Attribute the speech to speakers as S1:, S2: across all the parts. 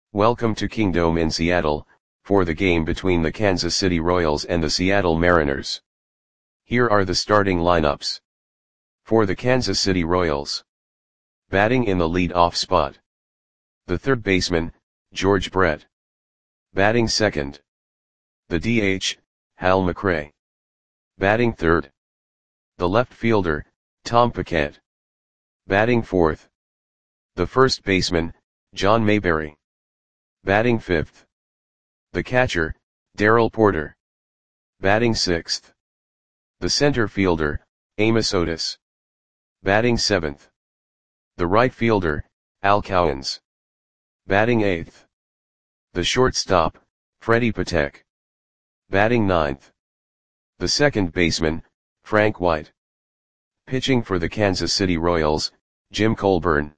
S1: Welcome to Kingdome in Seattle, for the game between the Kansas City Royals and the Seattle Mariners. Here are the starting lineups. For the Kansas City Royals. Batting in the lead-off spot. The third baseman, George Brett. Batting second. The DH, Hal McRae. Batting third. The left fielder, Tom Paquette. Batting fourth. The first baseman, John Mayberry. Batting fifth. The catcher, Darrell Porter. Batting sixth. The center fielder, Amos Otis. Batting seventh. The right fielder, Al Cowens. Batting eighth. The shortstop, Freddie Patek. Batting ninth. The second baseman, Frank White. Pitching for the Kansas City Royals, Jim Colburn.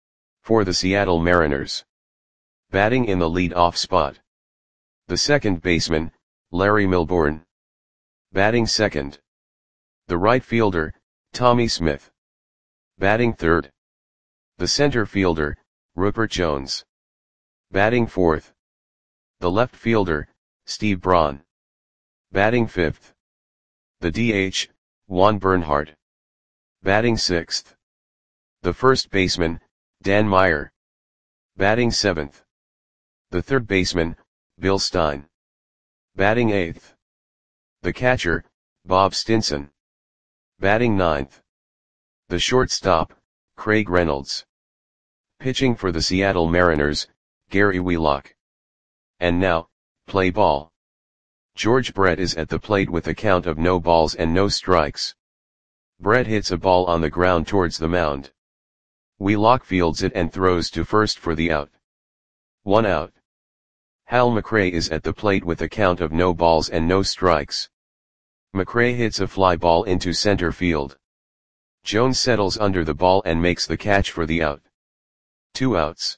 S1: For the Seattle Mariners. Batting in the lead-off spot. The second baseman, Larry Milbourne. Batting second. The right fielder, Tommy Smith. Batting third. The center fielder, Rupert Jones. Batting fourth. The left fielder, Steve Braun. Batting fifth. The DH, Juan Bernhardt. Batting sixth. The first baseman, Dan Meyer. Batting seventh. The third baseman, Bill Stein. Batting eighth. The catcher, Bob Stinson. Batting ninth. The shortstop, Craig Reynolds. Pitching for the Seattle Mariners, Gary Wheelock. And now, play ball. George Brett is at the plate with a count of no balls and no strikes. Brett hits a ball on the ground towards the mound. Wheelock fields it and throws to first for the out. 1 out. Hal McRae is at the plate with a count of no balls and no strikes. McRae hits a fly ball into center field. Jones settles under the ball and makes the catch for the out. 2 outs.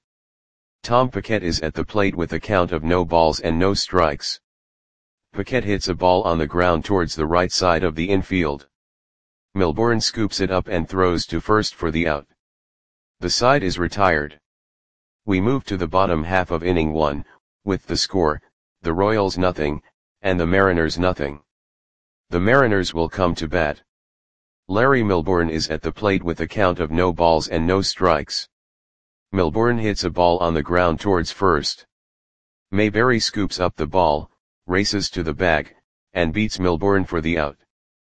S1: Tom Paquette is at the plate with a count of no balls and no strikes. Paquette hits a ball on the ground towards the right side of the infield. Milbourne scoops it up and throws to first for the out. The side is retired. We move to the bottom half of inning 1, with the score, the Royals nothing, and the Mariners nothing. The Mariners will come to bat. Larry Milbourne is at the plate with a count of no balls and no strikes. Milbourne hits a ball on the ground towards first. Mayberry scoops up the ball, races to the bag, and beats Milbourne for the out.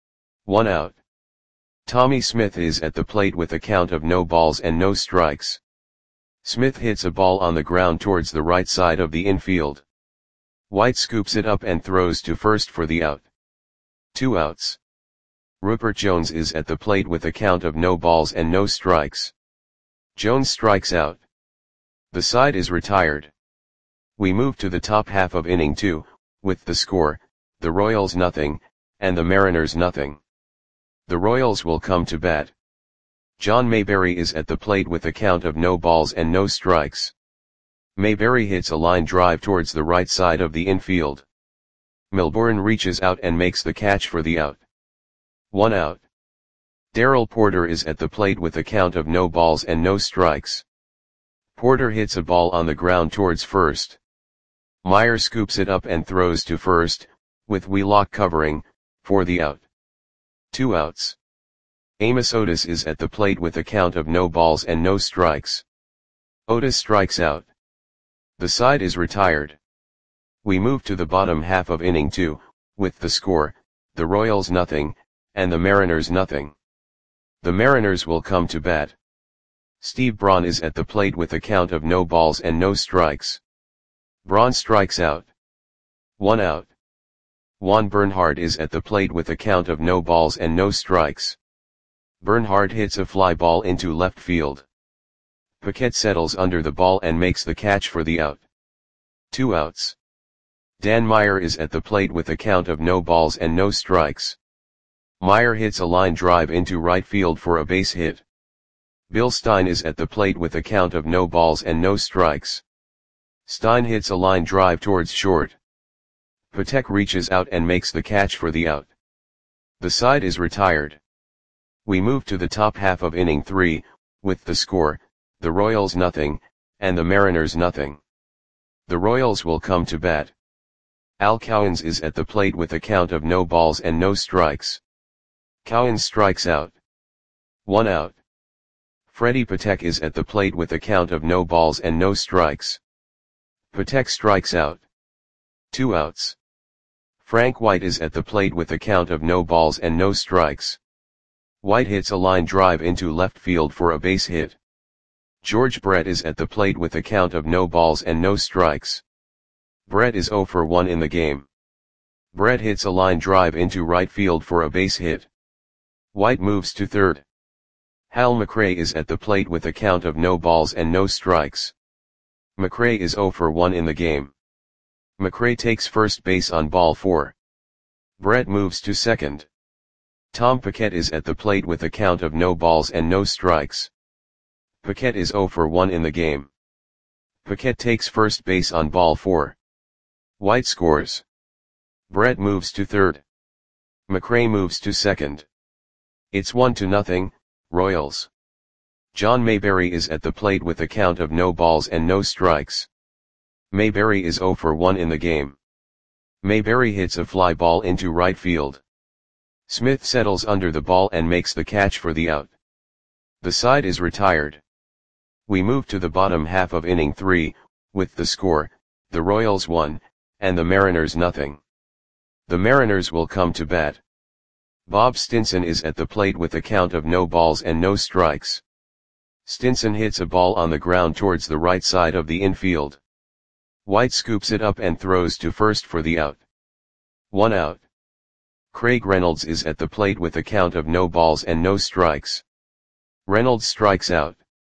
S1: 1 out. Tommy Smith is at the plate with a count of no balls and no strikes. Smith hits a ball on the ground towards the right side of the infield. White scoops it up and throws to first for the out. 2 outs. Rupert Jones is at the plate with a count of no balls and no strikes. Jones strikes out. The side is retired. We move to the top half of inning 2, with the score, the Royals nothing, and the Mariners nothing. The Royals will come to bat. John Mayberry is at the plate with a count of no balls and no strikes. Mayberry hits a line drive towards the right side of the infield. Milbourne reaches out and makes the catch for the out. 1 out. Darrell Porter is at the plate with a count of no balls and no strikes. Porter hits a ball on the ground towards first. Meyer scoops it up and throws to first, with Wheelock covering, for the out. 2 outs. Amos Otis is at the plate with a count of no balls and no strikes. Otis strikes out. The side is retired. We move to the bottom half of inning 2, with the score, the Royals nothing, and the Mariners nothing. The Mariners will come to bat. Steve Braun is at the plate with a count of no balls and no strikes. Braun strikes out. 1 out. Juan Bernhardt is at the plate with a count of no balls and no strikes. Bernhardt hits a fly ball into left field. Paquette settles under the ball and makes the catch for the out. 2 outs. Dan Meyer is at the plate with a count of no balls and no strikes. Meyer hits a line drive into right field for a base hit. Bill Stein is at the plate with a count of no balls and no strikes. Stein hits a line drive towards short. Patek reaches out and makes the catch for the out. The side is retired. We move to the top half of inning 3, with the score, the Royals nothing, and the Mariners nothing. The Royals will come to bat. Al Cowens is at the plate with a count of no balls and no strikes. Cowens strikes out. 1 out. Freddie Patek is at the plate with a count of no balls and no strikes. Patek strikes out. 2 outs. Frank White is at the plate with a count of no balls and no strikes. White hits a line drive into left field for a base hit. George Brett is at the plate with a count of no balls and no strikes. Brett is 0 for 1 in the game. Brett hits a line drive into right field for a base hit. White moves to third. Hal McRae is at the plate with a count of no balls and no strikes. McRae is 0 for 1 in the game. McRae takes first base on ball 4. Brett moves to second. Tom Paquette is at the plate with a count of no balls and no strikes. Paquette is 0 for 1 in the game. Paquette takes first base on ball 4. White scores. Brett moves to third. McRae moves to second. It's 1-0, Royals. John Mayberry is at the plate with a count of no balls and no strikes. Mayberry is 0 for 1 in the game. Mayberry hits a fly ball into right field. Smith settles under the ball and makes the catch for the out. The side is retired. We move to the bottom half of inning 3, with the score, the Royals 1, and the Mariners 0. The Mariners will come to bat. Bob Stinson is at the plate with a count of no balls and no strikes. Stinson hits a ball on the ground towards the right side of the infield. White scoops it up and throws to first for the out. 1 out. Craig Reynolds is at the plate with a count of no balls and no strikes. Reynolds strikes out.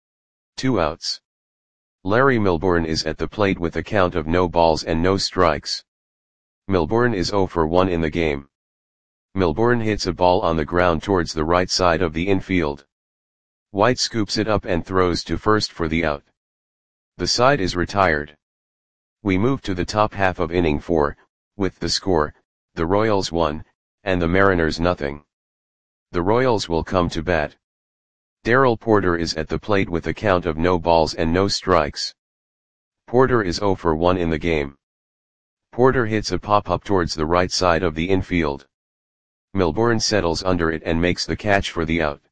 S1: 2 outs. Larry Milbourne is at the plate with a count of no balls and no strikes. Milbourne is 0 for 1 in the game. Milbourne hits a ball on the ground towards the right side of the infield. White scoops it up and throws to first for the out. The side is retired. We move to the top half of inning 4, with the score, the Royals 1, and the Mariners 0. The Royals will come to bat. Darrell Porter is at the plate with a count of no balls and no strikes. Porter is 0 for 1 in the game. Porter hits a pop-up towards the right side of the infield. Milbourne settles under it and makes the catch for the out.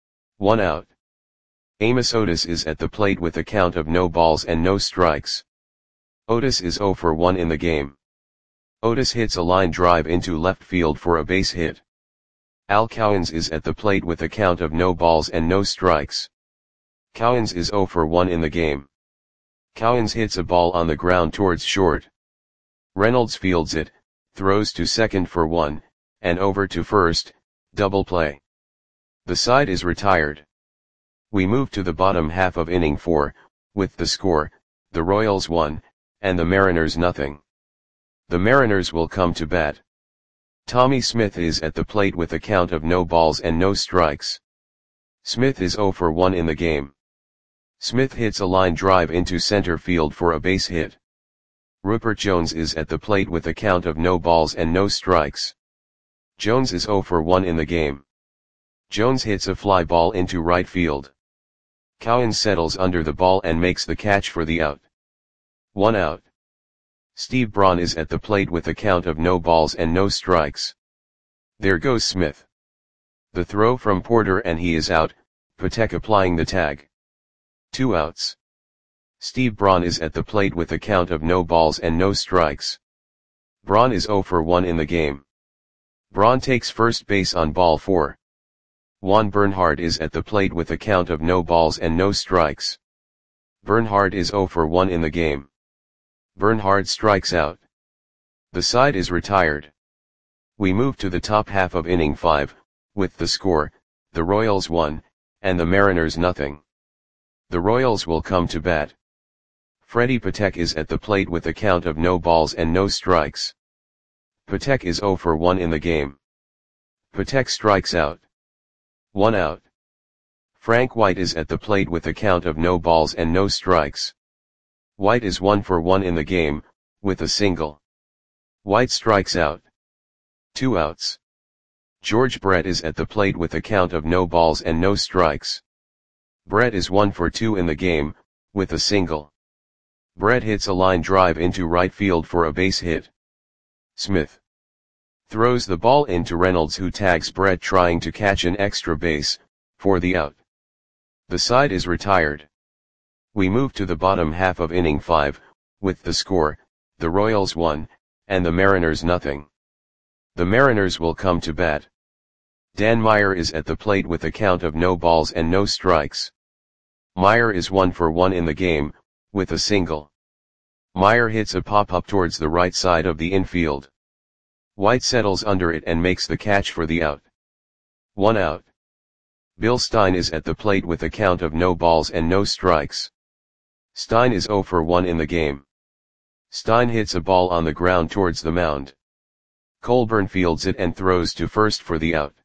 S1: 1 out. Amos Otis is at the plate with a count of no balls and no strikes. Otis is 0 for 1 in the game. Otis hits a line drive into left field for a base hit. Al Cowens is at the plate with a count of no balls and no strikes. Cowens is 0 for 1 in the game. Cowens hits a ball on the ground towards short. Reynolds fields it, throws to second for 1, and over to first, double play. The side is retired. We move to the bottom half of inning 4, with the score, the Royals 1, and the Mariners 0. The Mariners will come to bat. Tommy Smith is at the plate with a count of no balls and no strikes. Smith is 0 for 1 in the game. Smith hits a line drive into center field for a base hit. Rupert Jones is at the plate with a count of no balls and no strikes. Jones is 0 for 1 in the game. Jones hits a fly ball into right field. Cowens settles under the ball and makes the catch for the out. 1 out. Steve Braun is at the plate with a count of no balls and no strikes. There goes Smith. The throw from Porter and he is out, Patek applying the tag. 2 outs. Steve Braun is at the plate with a count of no balls and no strikes. Braun is 0 for 1 in the game. Braun takes first base on ball 4. Juan Bernhardt is at the plate with a count of no balls and no strikes. Bernhardt is 0 for 1 in the game. Bernhardt strikes out. The side is retired. We move to the top half of inning 5, with the score, the Royals 1, and the Mariners 0. The Royals will come to bat. Freddie Patek is at the plate with a count of no balls and no strikes. Patek is 0 for 1 in the game. Patek strikes out. 1 out. Frank White is at the plate with a count of no balls and no strikes. White is 1 for 1 in the game, with a single. White strikes out. 2 outs. George Brett is at the plate with a count of no balls and no strikes. Brett is 1 for 2 in the game, with a single. Brett hits a line drive into right field for a base hit. Smith throws the ball into Reynolds, who tags Brett trying to catch an extra base, for the out. The side is retired. We move to the bottom half of inning 5, with the score, the Royals 1, and the Mariners nothing. The Mariners will come to bat. Dan Meyer is at the plate with a count of no balls and no strikes. Meyer is 1 for 1 in the game, with a single. Meyer hits a pop-up towards the right side of the infield. White settles under it and makes the catch for the out. 1 out. Bill Stein is at the plate with a count of no balls and no strikes. Stein is 0 for 1 in the game. Stein hits a ball on the ground towards the mound. Colburn fields it and throws to first for the out.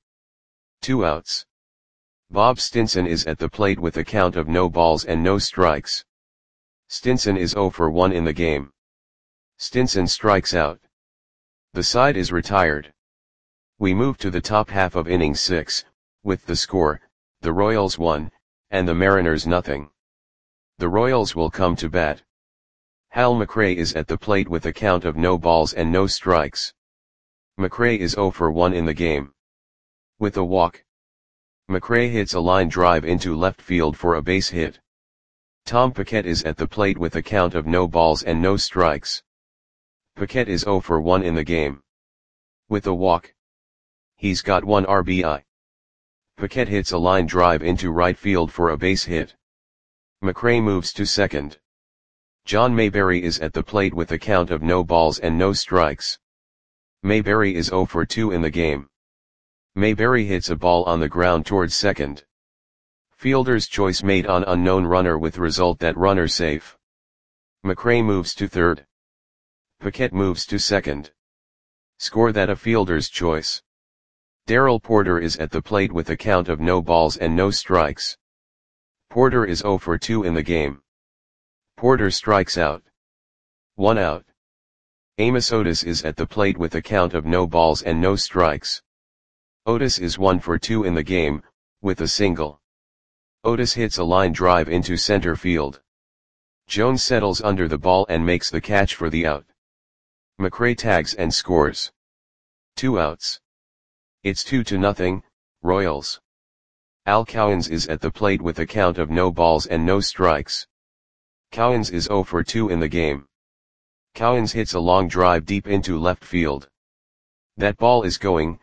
S1: 2 outs. Bob Stinson is at the plate with a count of no balls and no strikes. Stinson is 0 for 1 in the game. Stinson strikes out. The side is retired. We move to the top half of inning 6, with the score, the Royals 1, and the Mariners nothing. The Royals will come to bat. Hal McRae is at the plate with a count of no balls and no strikes. McRae is 0 for 1 in the game. With a walk, McRae hits a line drive into left field for a base hit. Tom Paquette is at the plate with a count of no balls and no strikes. Paquette is 0 for 1 in the game. With a walk, he's got 1 RBI. Paquette hits a line drive into right field for a base hit. McRae moves to second. John Mayberry is at the plate with a count of no balls and no strikes. Mayberry is 0 for 2 in the game. Mayberry hits a ball on the ground towards second. Fielder's choice made on unknown runner with result that runner safe. McRae moves to third. Paquette moves to second. Score that a fielder's choice. Darrell Porter is at the plate with a count of no balls and no strikes. Porter is 0 for 2 in the game. Porter strikes out. 1 out. Amos Otis is at the plate with a count of no balls and no strikes. Otis is 1 for 2 in the game, with a single. Otis hits a line drive into center field. Jones settles under the ball and makes the catch for the out. McRae tags and scores. 2 outs. It's 2-0, Royals. Al Cowens is at the plate with a count of no balls and no strikes. Cowens is 0 for 2 in the game. Cowens hits a long drive deep into left field. That ball is gone.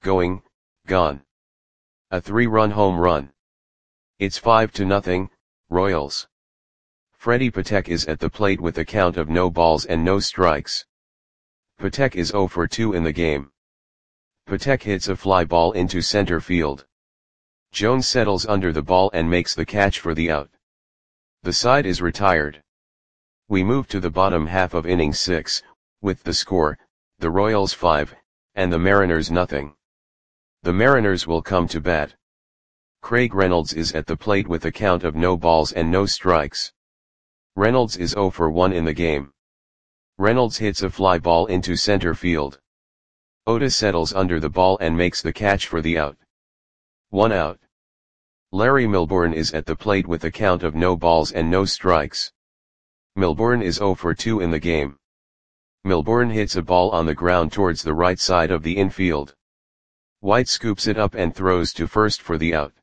S1: A 3-run home run. It's 5-0, Royals. Freddie Patek is at the plate with a count of no balls and no strikes. Patek is 0 for 2 in the game. Patek hits a fly ball into center field. Jones settles under the ball and makes the catch for the out. The side is retired. We move to the bottom half of inning 6, with the score, the Royals 5, and the Mariners nothing. The Mariners will come to bat. Craig Reynolds is at the plate with a count of no balls and no strikes. Reynolds is 0 for 1 in the game. Reynolds hits a fly ball into center field. Otis settles under the ball and makes the catch for the out. 1 out. Larry Milbourne is at the plate with a count of no balls and no strikes. Milbourne is 0 for 2 in the game. Milbourne hits a ball on the ground towards the right side of the infield. White scoops it up and throws to first for the out.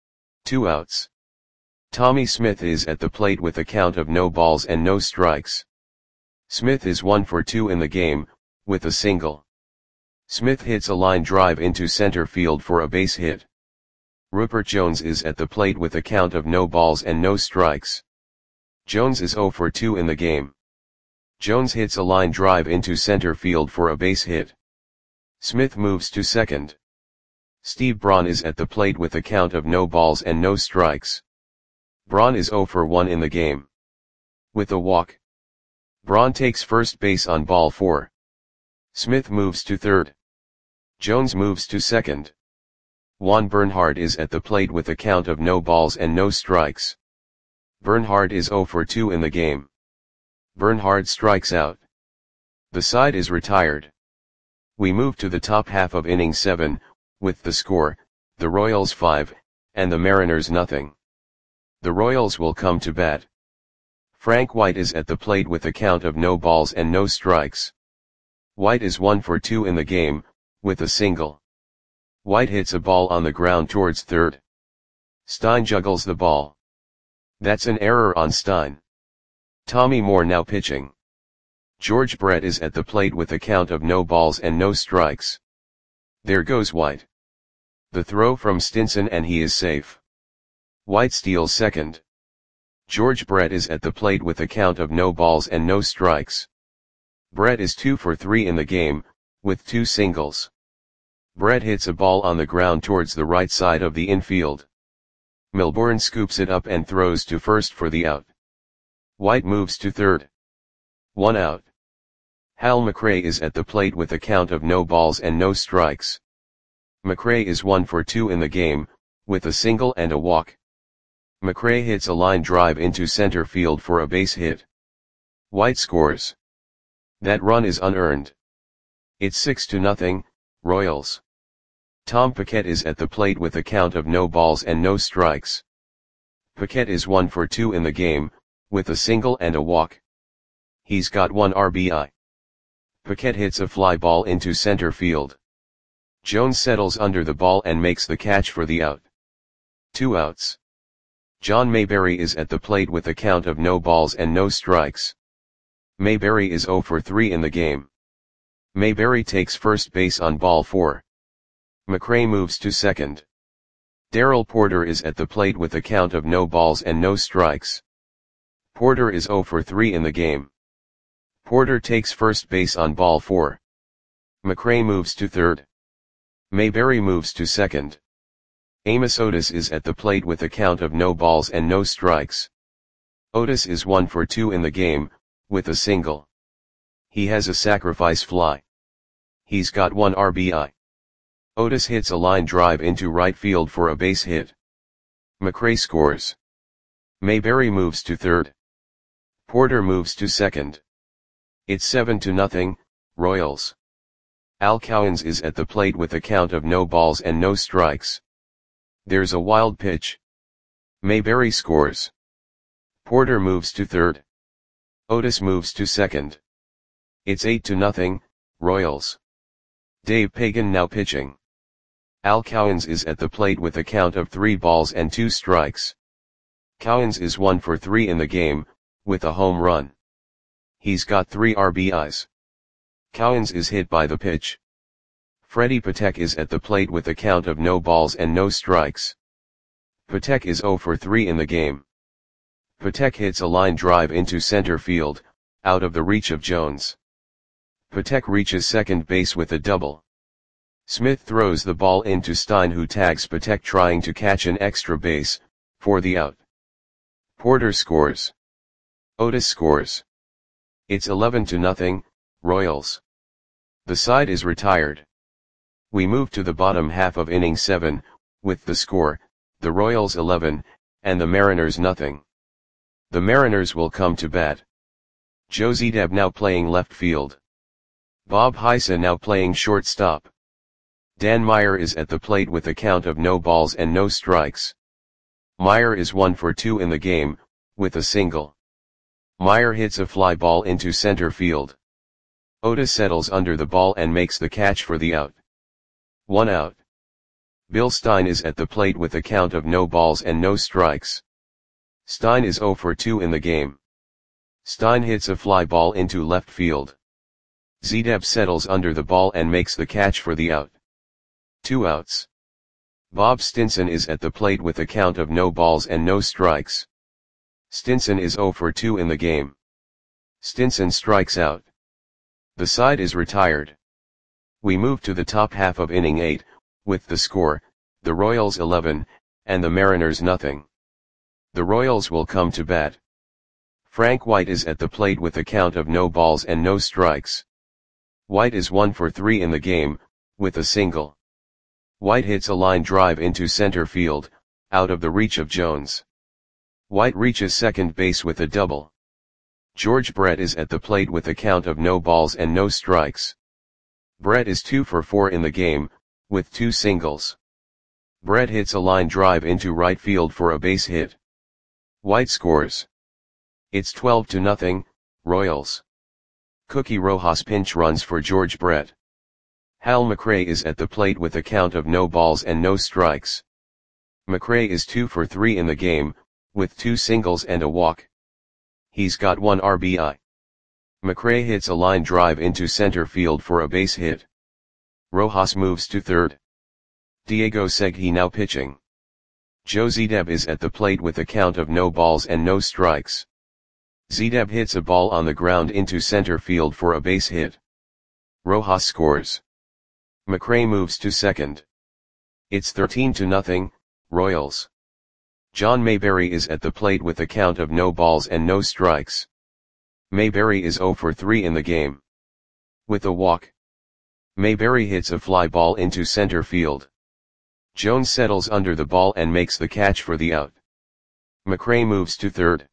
S1: 2 outs. Tommy Smith is at the plate with a count of no balls and no strikes. Smith is 1 for 2 in the game, with a single. Smith hits a line drive into center field for a base hit. Rupert Jones is at the plate with a count of no balls and no strikes. Jones is 0 for 2 in the game. Jones hits a line drive into center field for a base hit. Smith moves to second. Steve Braun is at the plate with a count of no balls and no strikes. Braun is 0 for 1 in the game. With a walk, Braun takes first base on ball 4. Smith moves to third. Jones moves to second. Juan Bernhard is at the plate with a count of no balls and no strikes. Bernhard is 0 for 2 in the game. Bernhard strikes out. The side is retired. We move to the top half of inning 7, with the score, the Royals 5, and the Mariners nothing. The Royals will come to bat. Frank White is at the plate with a count of no balls and no strikes. White is 1 for 2 in the game, with a single. White hits a ball on the ground towards third. Stein juggles the ball. That's an error on Stein. Tommy Moore now pitching. George Brett is at the plate with a count of no balls and no strikes. There goes White. The throw from Stinson and he is safe. White steals second. George Brett is at the plate with a count of no balls and no strikes. Brett is 2 for 3 in the game, with 2 singles. Brett hits a ball on the ground towards the right side of the infield. Milbourne scoops it up and throws to first for the out. White moves to third. 1 out. Hal McRae is at the plate with a count of no balls and no strikes. McRae is 1 for 2 in the game, with a single and a walk. McRae hits a line drive into center field for a base hit. White scores. That run is unearned. It's 6-0, Royals. Tom Paquette is at the plate with a count of no balls and no strikes. Paquette is 1 for 2 in the game, with a single and a walk. He's got 1 RBI. Paquette hits a fly ball into center field. Jones settles under the ball and makes the catch for the out. 2 outs. John Mayberry is at the plate with a count of no balls and no strikes. Mayberry is 0 for 3 in the game. Mayberry takes first base on ball 4. McRae moves to second. Darrell Porter is at the plate with a count of no balls and no strikes. Porter is 0 for 3 in the game. Porter takes first base on ball 4. McRae moves to third. Mayberry moves to second. Amos Otis is at the plate with a count of no balls and no strikes. Otis is 1 for 2 in the game, with a single. He has a sacrifice fly. He's got 1 RBI. Otis hits a line drive into right field for a base hit. McRae scores. Mayberry moves to third. Porter moves to second. It's 7-0, Royals. Al Cowens is at the plate with a count of no balls and no strikes. There's a wild pitch. Mayberry scores. Porter moves to third. Otis moves to second. It's 8-0, Royals. Dave Pagan now pitching. Al Cowens is at the plate with a count of 3 balls and 2 strikes. Cowens is 1 for 3 in the game, with a home run. He's got 3 RBIs. Cowens is hit by the pitch. Freddie Patek is at the plate with a count of no balls and no strikes. Patek is 0 for 3 in the game. Patek hits a line drive into center field, out of the reach of Jones. Patek reaches second base with a double. Smith throws the ball into Stein, who tags Patek trying to catch an extra base, for the out. Porter scores. Otis scores. It's 11-0, Royals. The side is retired. We move to the bottom half of inning 7, with the score, the Royals 11, and the Mariners nothing. The Mariners will come to bat. Joe Zedeb now playing left field. Bob Heisa now playing shortstop. Dan Meyer is at the plate with a count of no balls and no strikes. Meyer is 1 for 2 in the game, with a single. Meyer hits a fly ball into center field. Otis settles under the ball and makes the catch for the out. 1 out. Bill Stein is at the plate with a count of no balls and no strikes. Stein is 0 for 2 in the game. Stein hits a fly ball into left field. Zedeb settles under the ball and makes the catch for the out. 2 outs. Bob Stinson is at the plate with a count of no balls and no strikes. Stinson is 0 for 2 in the game. Stinson strikes out. The side is retired. We move to the top half of inning 8, with the score, the Royals 11, and the Mariners nothing. The Royals will come to bat. Frank White is at the plate with a count of no balls and no strikes. White is 1 for 3 in the game, with a single. White hits a line drive into center field, out of the reach of Jones. White reaches second base with a double. George Brett is at the plate with a count of no balls and no strikes. Brett is 2 for 4 in the game, with 2 singles. Brett hits a line drive into right field for a base hit. White scores. It's 12-0, Royals. Cookie Rojas pinch runs for George Brett. Hal McRae is at the plate with a count of no balls and no strikes. McRae is 2 for 3 in the game, with 2 singles and a walk. He's got 1 RBI. McRae hits a line drive into center field for a base hit. Rojas moves to third. Diego Segui now pitching. Joe Zedeb is at the plate with a count of no balls and no strikes. Zedeb hits a ball on the ground into center field for a base hit. Rojas scores. McRae moves to second. It's 13-0, Royals. John Mayberry is at the plate with a count of no balls and no strikes. Mayberry is 0 for 3 in the game. With a walk. Mayberry hits a fly ball into center field. Jones settles under the ball and makes the catch for the out. McRae moves to third.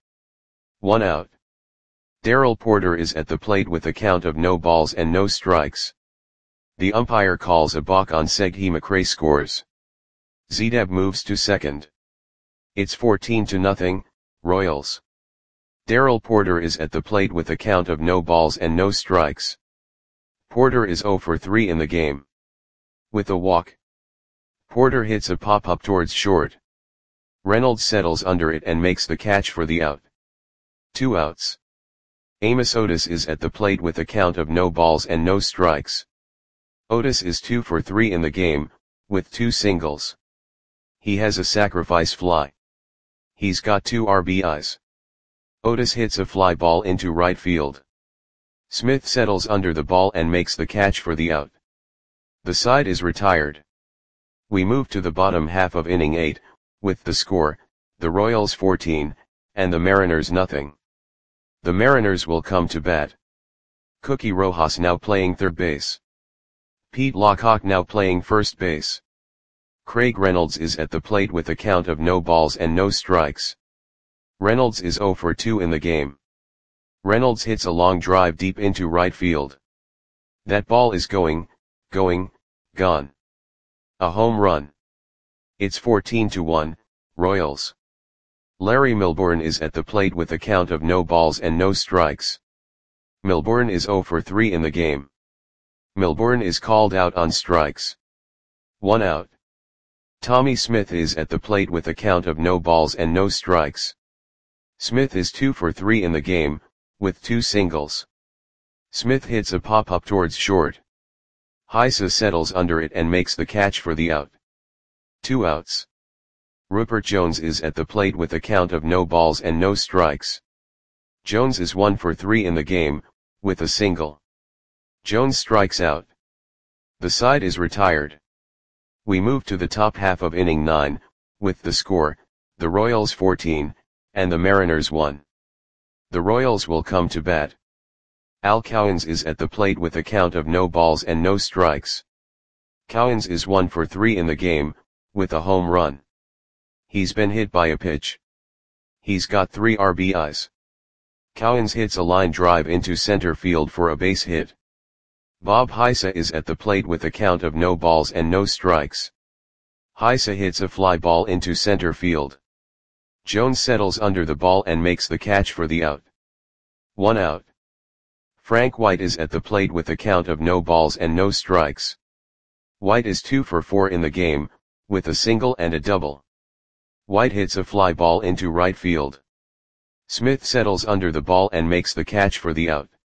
S1: 1 out. Darrell Porter is at the plate with a count of no balls and no strikes. The umpire calls a balk on Segui. McRae scores. Zedeb moves to second. It's 14-0, Royals. Darrell Porter is at the plate with a count of no balls and no strikes. Porter is 0 for 3 in the game. With a walk. Porter hits a pop-up towards short. Reynolds settles under it and makes the catch for the out. 2 outs. Amos Otis is at the plate with a count of no balls and no strikes. Otis is 2 for 3 in the game, with 2 singles. He has a sacrifice fly. He's got 2 RBIs. Otis hits a fly ball into right field. Smith settles under the ball and makes the catch for the out. The side is retired. We move to the bottom half of inning 8, with the score, the Royals 14, and the Mariners nothing. The Mariners will come to bat. Cookie Rojas now playing third base. Pete Lockhart now playing first base. Craig Reynolds is at the plate with a count of no balls and no strikes. Reynolds is 0 for 2 in the game. Reynolds hits a long drive deep into right field. That ball is gone. A home run. It's 14-1, Royals. Larry Milbourne is at the plate with a count of no balls and no strikes. Milbourne is 0 for 3 in the game. Milbourne is called out on strikes. 1 out. Tommy Smith is at the plate with a count of no balls and no strikes. Smith is 2 for 3 in the game, with 2 singles. Smith hits a pop-up towards short. Heisa settles under it and makes the catch for the out. 2 outs. Rupert Jones is at the plate with a count of no balls and no strikes. Jones is 1 for 3 in the game, with a single. Jones strikes out. The side is retired. We move to the top half of inning 9, with the score, the Royals 14, and the Mariners 1. The Royals will come to bat. Al Cowens is at the plate with a count of no balls and no strikes. Cowens is 1 for 3 in the game, with a home run. He's been hit by a pitch. He's got 3 RBIs. Cowens hits a line drive into center field for a base hit. Bob Heisa is at the plate with a count of no balls and no strikes. Heisa hits a fly ball into center field. Jones settles under the ball and makes the catch for the out. 1 out. Frank White is at the plate with a count of no balls and no strikes. White is 2 for 4 in the game, with a single and a double. White hits a fly ball into right field. Smith settles under the ball and makes the catch for the out.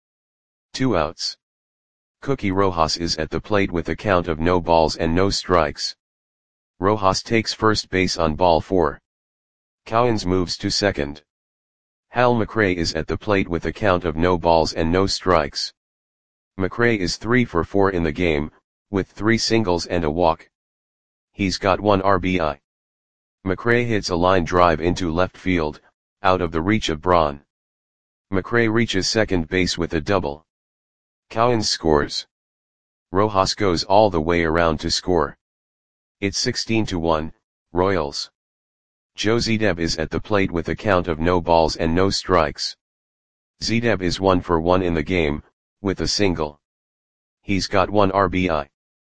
S1: 2 outs. Cookie Rojas is at the plate with a count of no balls and no strikes. Rojas takes first base on ball 4. Cowens moves to second. Hal McRae is at the plate with a count of no balls and no strikes. McRae is 3 for 4 in the game, with 3 singles and a walk. He's got 1 RBI. McRae hits a line drive into left field, out of the reach of Braun. McRae reaches second base with a double. Cowens scores. Rojas goes all the way around to score. It's 16-1, Royals. Joe Zedeb is at the plate with a count of no balls and no strikes. Zedeb is 1 for 1 in the game, with a single. He's got 1 RBI.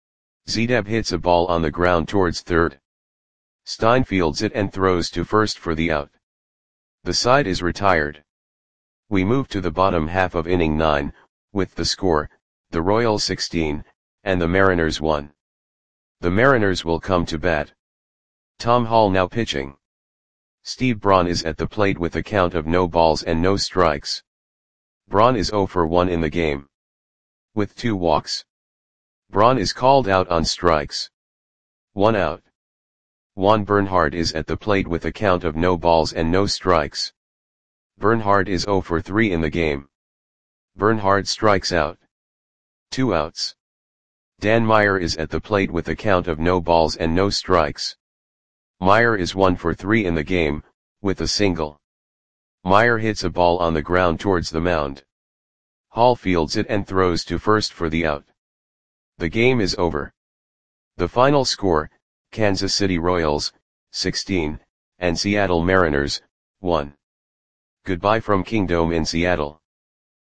S1: Zedeb hits a ball on the ground towards third. Stein fields it and throws to first for the out. The side is retired. We move to the bottom half of inning 9, with the score, the Royals 16, and the Mariners 1. The Mariners will come to bat. Tom Hall now pitching. Steve Braun is at the plate with a count of no balls and no strikes. Braun is 0 for 1 in the game, with 2 walks. Braun is called out on strikes. 1 out. Juan Bernhardt is at the plate with a count of no balls and no strikes. Bernhardt is 0 for 3 in the game. Bernhardt strikes out. 2 outs. Dan Meyer is at the plate with a count of no balls and no strikes. Meyer is 1 for 3 in the game, with a single. Meyer hits a ball on the ground towards the mound. Hall fields it and throws to first for the out. The game is over. The final score, Kansas City Royals, 16, and Seattle Mariners, 1. Goodbye from Kingdome in Seattle.